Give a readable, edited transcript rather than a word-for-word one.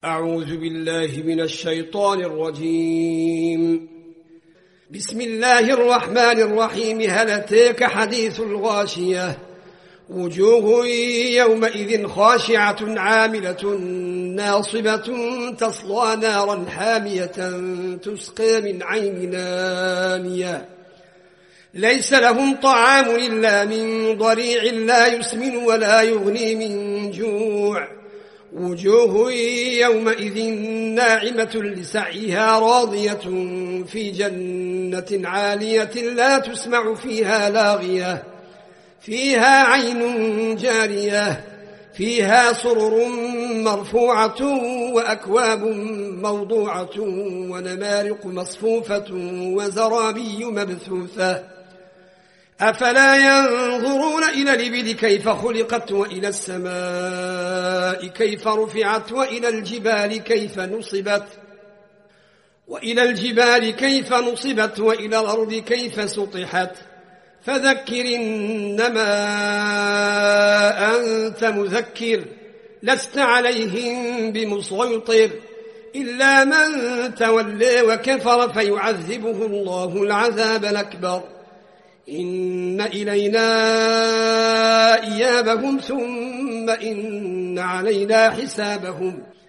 أعوذ بالله من الشيطان الرجيم. بسم الله الرحمن الرحيم. هل أتاك حديث الغاشية؟ وجوه يومئذ خاشعة عاملة ناصبة تصلى نارا حامية تسقى من عين آنية ليس لهم طعام إلا من ضريع لا يسمن ولا يغني من جوع. وجوه يومئذ ناعمة لسعيها راضية في جنة عالية لا تسمع فيها لاغية فيها عين جارية فيها سرر مرفوعة وأكواب موضوعة ونمارق مصفوفة وزرابي مبثوثة. أفلا ينظرون إلى الإبل كيف خلقت وإلى السماء كيف رفعت وإلى الجبال كيف نصبت وإلى الأرض كيف سطحت. فذكر إنما أنت مذكر لست عليهم بمسيطر إلا من تولى وكفر فيعذبه الله العذاب الأكبر. إن إلينا إيابهم ثم إن علينا حسابهم.